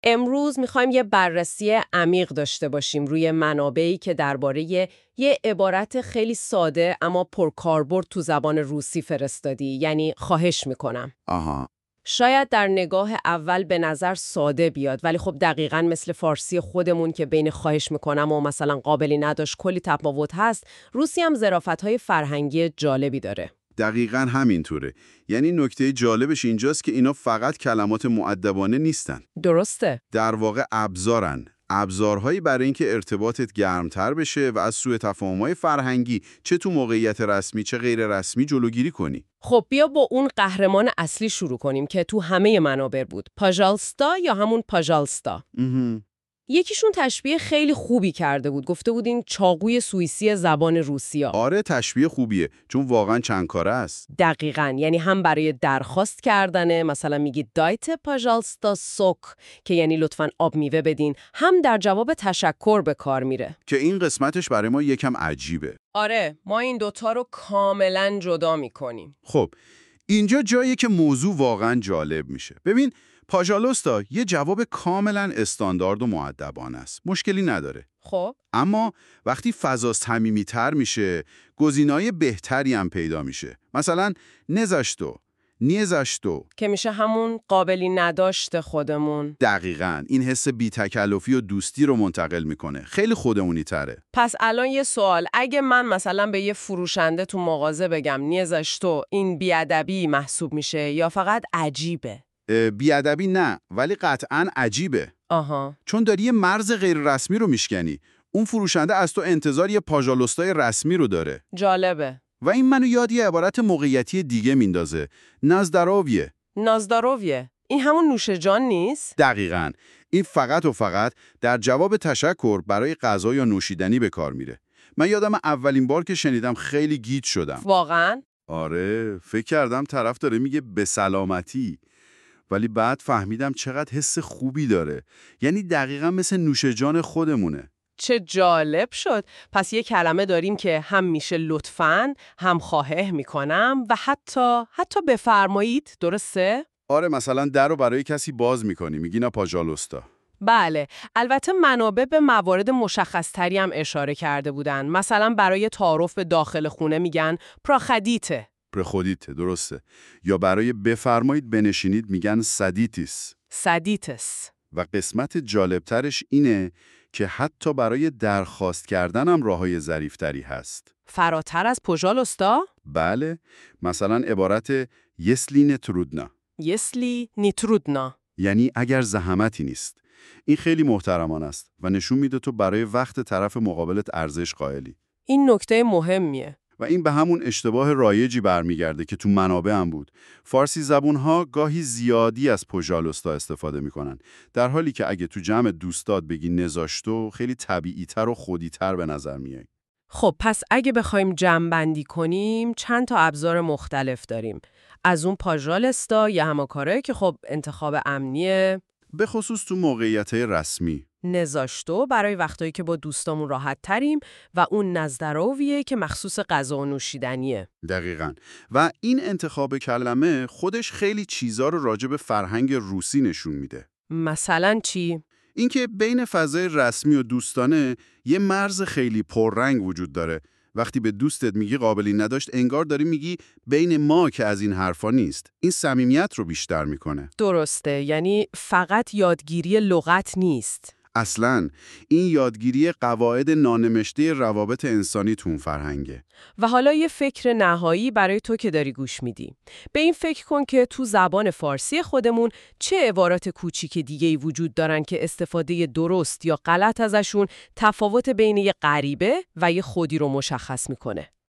امروز میخوایم یه بررسی عمیق داشته باشیم روی منابعی که درباره یه عبارت خیلی ساده اما پرکاربرد تو زبان روسی فرستادی، یعنی خواهش میکنم. آها. شاید در نگاه اول به نظر ساده بیاد، ولی خب دقیقاً مثل فارسی خودمون که بین خواهش میکنم و مثلا قابلی نداشت کلی تفاوت هست، روسی هم ظرافت‌های فرهنگی جالبی داره. دقیقاً همینطوره. یعنی نکته جالبش اینجاست که اینا فقط کلمات مؤدبانه نیستن. درسته؟ در واقع ابزارن. ابزارهایی برای اینکه ارتباطت گرمتر بشه و از سوء تفاهم‌های فرهنگی چه تو موقعیت رسمی چه غیر رسمی جلوگیری کنی. خب بیا با اون قهرمان اصلی شروع کنیم که تو همه منابع بود. پاژالستا یا همون پاژالستا. یکیشون تشبیه خیلی خوبی کرده بود. گفته بود این چاقوی سوئیسی زبان روسیه. آره تشبیه خوبیه چون واقعا چند کاره است. دقیقاً، یعنی هم برای درخواست کردنه، مثلا میگید دایت پاژالستا سوک که یعنی لطفاً آب میوه بدین، هم در جواب تشکر به کار میره. که این قسمتش برای ما یکم عجیبه. آره، ما این دوتا رو کاملاً جدا میکنیم. خب اینجا جاییه که موضوع واقعا جالب میشه. ببین پاژالستا یه جواب کاملا استاندارد و مؤدبانه است. مشکلی نداره. خب اما وقتی فضا صمیمیتر میشه، گزینه‌های بهتری هم پیدا میشه. مثلا نزاشتو، نیزاشتو که میشه همون قابلی نداشته خودمون. دقیقاً این حس بی‌تکلفی و دوستی رو منتقل میکنه. خیلی خودمونی تره. پس الان یه سوال، اگه من مثلا به یه فروشنده تو مغازه بگم نیزاشتو، این بیادبی محسوب میشه یا فقط عجیبه؟ بیادبی نه، ولی قطعاً عجیبه. آها. چون داری یه مرز غیر رسمی رو میشکنی. اون فروشنده از تو انتظار یه پاژالستای رسمی رو داره. جالبه. و این منو یاد یه عبارت موقعیتی دیگه میندازه. نازدارویه. نازدارویه. این همون نوش جان نیست؟ دقیقاً. این فقط و فقط در جواب تشکر برای غذا یا نوشیدنی به کار میره. من یادم اولین بار که شنیدم خیلی گیج شدم. واقعاً؟ آره، فکر کردم طرف داره میگه به سلامتی. ولی بعد فهمیدم چقدر حس خوبی داره. یعنی دقیقاً مثل نوش جان خودمونه. چه جالب شد. پس یه کلمه داریم که هم میشه لطفاً، هم خواهش میکنم و حتی بفرمایید، درسته؟ آره مثلا در رو برای کسی باز میکنی میگی نا پاژالستا. بله، البته منابع به موارد مشخص‌تری هم اشاره کرده بودن. مثلا برای تعارف به داخل خونه میگن پراخدیته. پرخودیته، درسته. یا برای بفرمایید بنشینید میگن سدیتیس. سدیتس. و قسمت جالبترش اینه که حتی برای درخواست کردن هم راه‌های ظریف‌تری هست. فراتر از پاژالستا؟ بله، مثلا عبارت یسلی نترودنا. یسلی نیترودنا. یعنی اگر زحمتی نیست. این خیلی محترمانه است و نشون میده تو برای وقت طرف مقابلت ارزش قائلی. این نکته مهمیه. و این به همون اشتباه رایجی برمیگرده که تو منابع هم بود. فارسی زبون‌ها گاهی زیادی از پاژالستا استفاده میکنن، در حالی که اگه تو جمع دوستات بگی نزاشتو خیلی طبیعی‌تر و خودی‌تر به نظر میاد. خب پس اگه بخوایم جمع‌بندی کنیم چند تا ابزار مختلف داریم. از اون پاژالستا یا همکاره که خب انتخاب امنیه، به خصوص تو موقعیت‌های رسمی. نزاشتو برای وقتایی که با دوستامون راحت تریم و اون نزدارویه که مخصوص غذا و نوشیدنیه. دقیقاً. و این انتخاب کلمه خودش خیلی چیزا رو راجع به فرهنگ روسی نشون میده. مثلا چی؟ اینکه بین فضای رسمی و دوستانه یه مرز خیلی پررنگ وجود داره. وقتی به دوستت میگی قابلی نداشت انگار داری میگی بین ما که از این حرفا نیست. این صمیمیت رو بیشتر میکنه. درسته، یعنی فقط یادگیری لغت نیست. اصلاً این یادگیری قواعد نانمشته روابط انسانی تو اون فرهنگه. و حالا یه فکر نهایی برای تو که داری گوش میدی. به این فکر کن که تو زبان فارسی خودمون چه عبارات کوچیک دیگه‌ای وجود دارن که استفاده درست یا غلط ازشون تفاوت بین یه غریبه و یه خودی رو مشخص میکنه.